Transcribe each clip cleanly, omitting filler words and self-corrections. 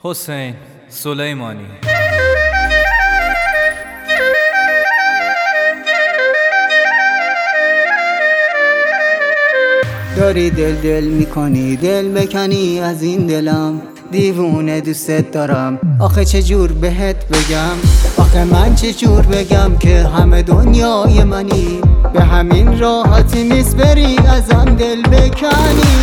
حسین سلیمانی. داری دل میکنی، دل بکنی از این دلم، دیوونه دوست دارم. آخه چجور بهت بگم، آخه من چجور بگم که همه دنیای منی، به همین راحتی نیست بری ازم دل بکنی.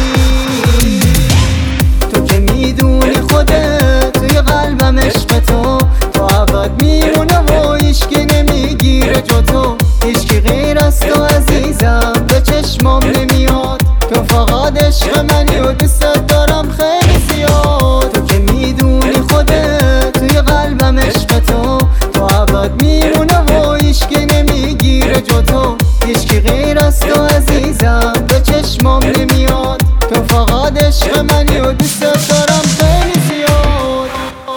تو که میدونی خودت توی قلبم عشق تو ابد میمونه و هیچکی نمیگیره جو تو. هیچکی غیر از تو عزیزم به چشمام نمیاد، تو فقط عشق منی و دوست دارم خیلی زیاد. تو که میدونی خودت توی قلبم عشق تو ابد میمونه و هیچکی نمیگیره جو تو. هیچکی غیر از تو عزیزم به چشمام نمیاد، تو فقط عشق منی و دوست دارم خیلی زیاد.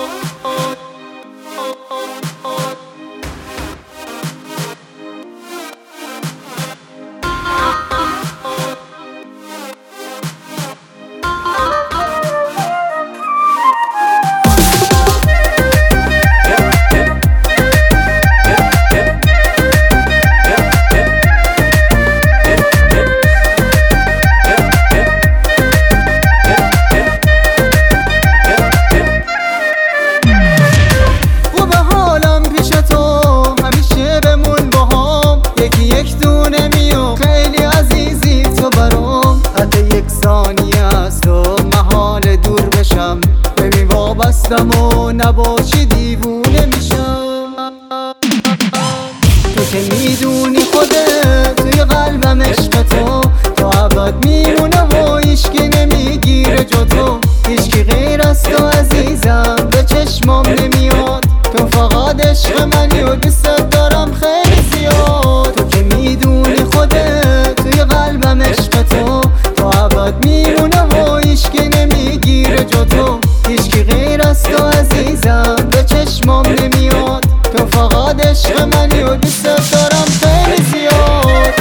و نباشی دیوونه میشم. تو که میدونی خودت توی قلبم عشق تو ابد میمونه و هیچکی نمیگیره جو تو. هیچکی غیر از تو عزیزم به چشمام نمیاد، تو فقط عشق منی و دوست دارم خیلی زیاد. تو که میدونی خودت توی قلبم عشق تو ابد میمونه و هیچکی نمیگیره جو تو. هیچکی غیر از تو عزیزم به چشمام نمیاد، تو فقط عشق منی و دوست دارم خیلی زیاد.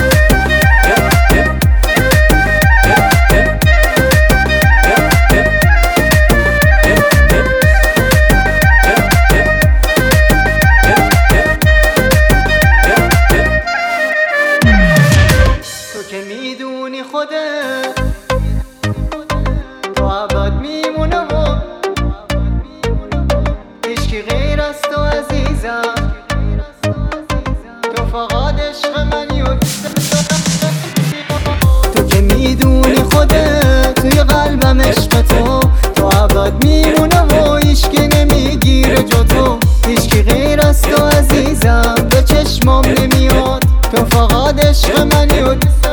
تو که میدونی خودت تو ابد میمونه و هیچکی غیر از تو عزیزم، تو فقط عشق منی و دوست دارم. تو که میدونی خودت توی قلبم عشق تو ابد میمونه و هیچکی نمیگیره جو تو. هیچکی غیر از تو عزیزم به چشمام نمیاد، تو فقط عشق منی و دوست